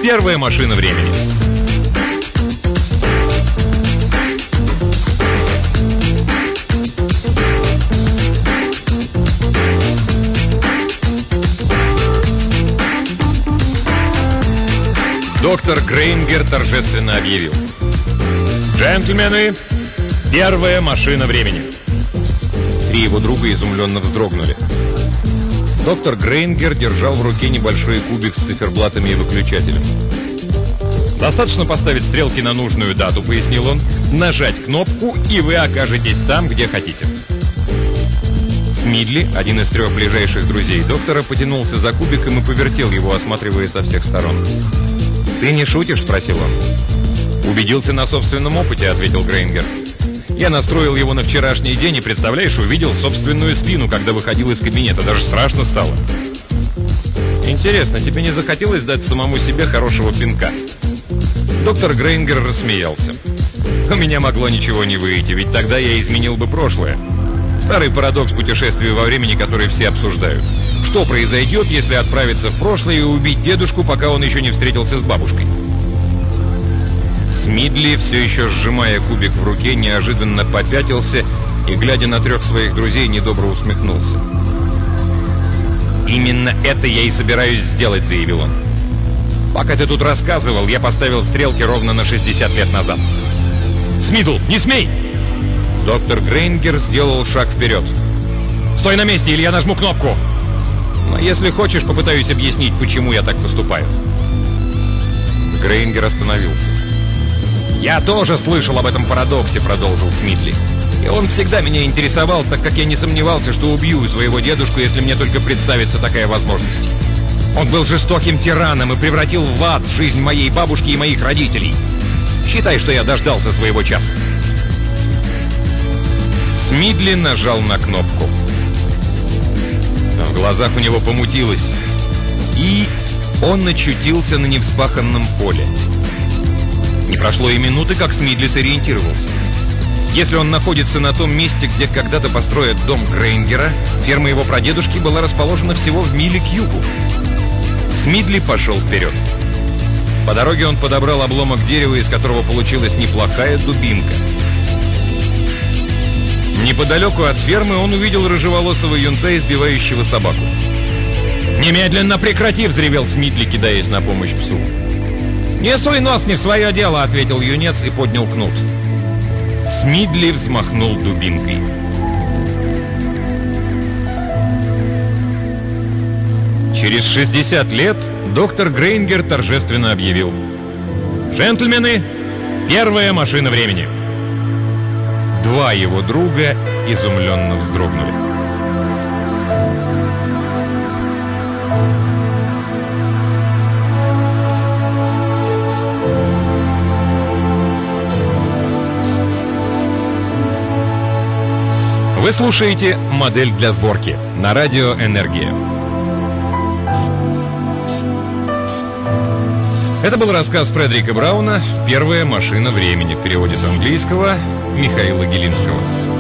Первая машина времени. Доктор Грейнгер торжественно объявил: «Джентльмены, первая машина времени!» Три его друга изумленно вздрогнули. Доктор Грейнгер держал в руке небольшой кубик с циферблатами и выключателем. «Достаточно поставить стрелки на нужную дату», — пояснил он, «нажать кнопку, и вы окажетесь там, где хотите». Смидли, один из трех ближайших друзей доктора, потянулся за кубиком и повертел его, осматривая со всех сторон. «Ты не шутишь?» — спросил он. «Убедился на собственном опыте», — ответил Грейнгер. «Я настроил его на вчерашний день и, представляешь, увидел собственную спину, когда выходил из кабинета. Даже страшно стало». «Интересно, тебе не захотелось дать самому себе хорошего пинка?» Доктор Грейнгер рассмеялся. «У меня могло ничего не выйти, ведь тогда я изменил бы прошлое. Старый парадокс путешествия во времени, который все обсуждают. Что произойдет, если отправиться в прошлое и убить дедушку, пока он еще не встретился с бабушкой?» Смидли, все еще сжимая кубик в руке, неожиданно попятился и, глядя на трех своих друзей, недобро усмехнулся. «Именно это я и собираюсь сделать», — заявил он. «Пока ты тут рассказывал, я поставил стрелки ровно на 60 лет назад». «Смидл, не смей!» Доктор Грейнгер сделал шаг вперед. «Стой на месте, или я нажму кнопку!» «Но если хочешь, попытаюсь объяснить, почему я так поступаю». Грейнгер остановился. «Я тоже слышал об этом парадоксе», — продолжил Смидли. «И он всегда меня интересовал, так как я не сомневался, что убью своего дедушку, если мне только представится такая возможность. Он был жестоким тираном и превратил в ад жизнь моей бабушки и моих родителей. Считай, что я дождался своего часа». Смидли нажал на кнопку. В глазах у него помутилось, и он очутился на невспаханном поле. Не прошло и минуты, как Смидли сориентировался. Если он находится на том месте, где когда-то построят дом Грейнгера, ферма его прадедушки была расположена всего в миле к югу. Смидли пошел вперед. По дороге он подобрал обломок дерева, из которого получилась неплохая дубинка. Неподалеку от фермы он увидел рыжеволосого юнца, избивающего собаку. «Немедленно прекрати!» — взревел Смидли, кидаясь на помощь псу. «Не суй нос не в свое дело!» — ответил юнец и поднял кнут. Смидли взмахнул дубинкой. Через 60 лет доктор Грейнгер торжественно объявил: «Джентльмены, первая машина времени!» Два его друга изумленно вздрогнули. Вы слушаете «Модель для сборки» на радио «Энергия». Это был рассказ Фредерика Брауна «Первая машина времени» в переводе с английского Михаила Гелинского.